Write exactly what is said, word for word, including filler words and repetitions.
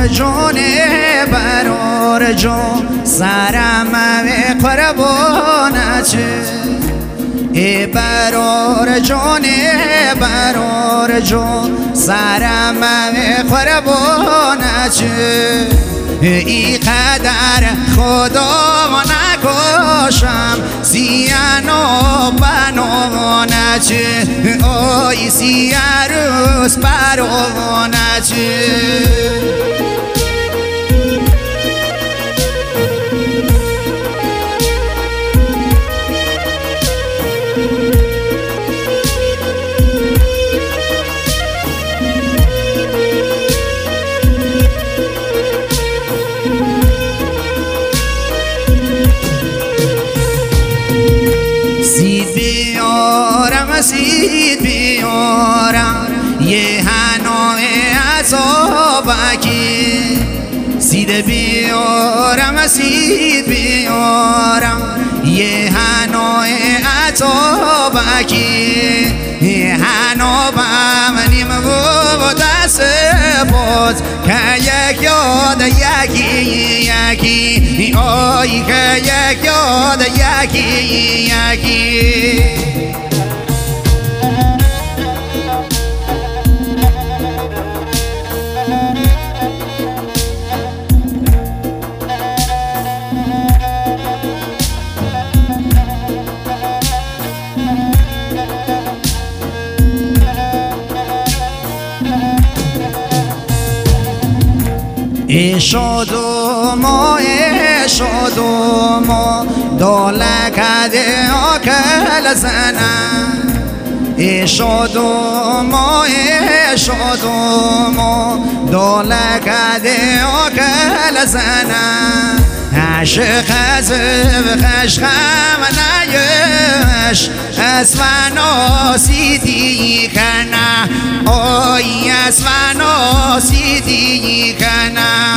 جون برار جون سرم قربانت ای برار جون برار جون سرم قربانت ای قدر خدا نکشم زیان و بنانت آی سی عروس برانت سید بیارم سید بیارم یه هنوه عذابکی سید بیارم سید بیارم یه هنوه عذابکی هنوبم نیم و دست بود که یک یاد یکی یکی آی که یک یاد یکی یکی اشادوما اشادوما دولکده آکل زنم اشادوما اشادوما دولکده آکل زنم عشق از خشخم نیش اسفنا سیدی کنه آی اسفنا سیدی کنه